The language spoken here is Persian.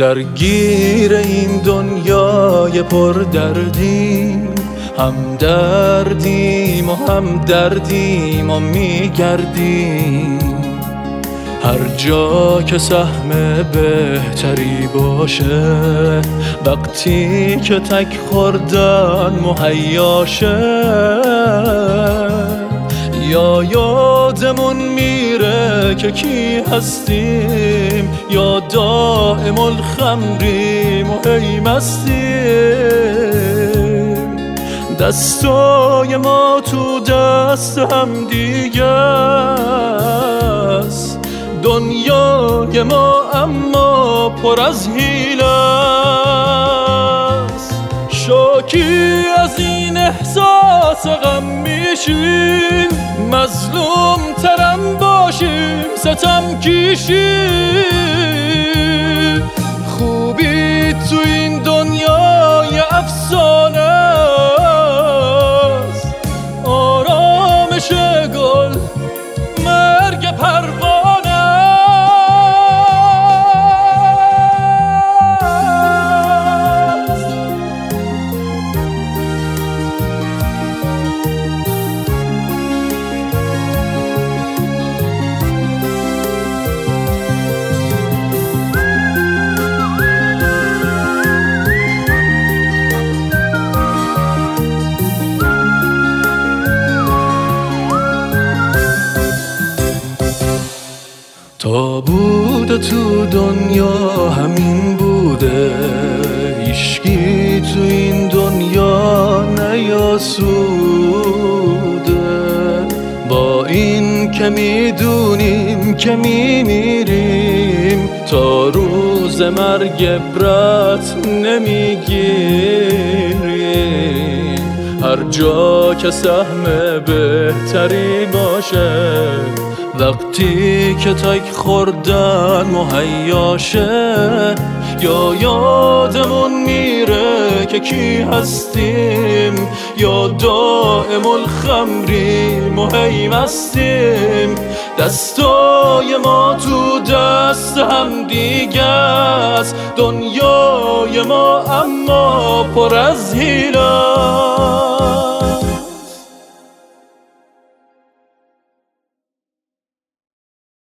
درگیر این دنیای پردردیم، هم دردیم و هم دردیم و میگردیم. هر جا که سهم بهتری باشه، وقتی که تک خوردن مهیا شه، یا یادمون میره که کی هستیم، یا دائم الخمریم و هی مستیم. دستای ما تو دست هم دیگه است، دنیای ما اما پر از حیله است. شاکی از این احساس غم میشیم، مظلوم ترم باشیم ستم کشیم. خوبی تو این دنیای افسانه است، آرامش گل مرگ پروانه. تا بوده تو دنیا همین بوده، هیچکی تو این دنیا نیاسوده. با این که میدونیم که میمیریم، تا روز مرگ عبرت نمیگیریم. هر جا که سهم بهتری باشه، وقتی که تک خوردن مهیا شه، یا یادمون میره که کی هستیم، یا دائم الخمریم و هی مستیم. دستای ما تو دست هم دیگه است، دنیای ما اما پر از حیله.